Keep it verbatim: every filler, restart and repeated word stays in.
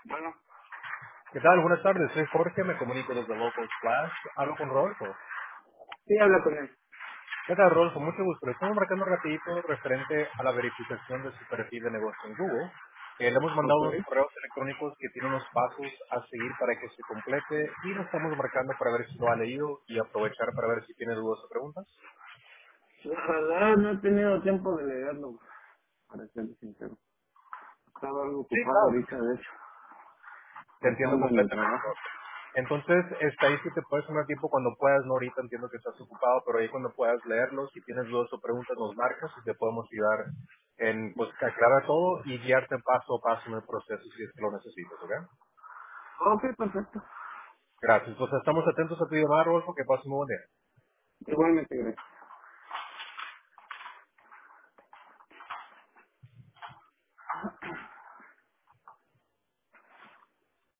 Bueno, ¿Qué tal? Buenas tardes, soy Jorge, me comunico desde Local Splash. Hablo con Rodolfo. sí, habla con él. ¿Qué tal, Rodolfo? Mucho gusto. Le estamos marcando rapidito referente a la verificación de su perfil de negocio en Google. Eh, le hemos mandado Ok. unos correos electrónicos que tienen unos pasos a seguir para que se complete y lo estamos marcando para ver si lo ha leído y aprovechar para ver si tiene dudas o preguntas. La verdad no he tenido tiempo de leerlo, para ser sincero. Estaba algo Sí, ocupado claro. ahorita, de hecho, Te entiendo pensando en el completamente. trabajo. Entonces, está ahí si te puedes tomar tiempo cuando puedas, no ahorita entiendo que estás ocupado, pero ahí cuando puedas leerlo, si tienes dudas o preguntas, nos marcas y te podemos ayudar en pues aclarar todo y guiarte paso a paso en el proceso si es que lo necesitas, ¿ok? Ok, perfecto. Gracias. Pues estamos atentos a tu llamada, Rodolfo, que pases muy buen día. Igualmente, gracias.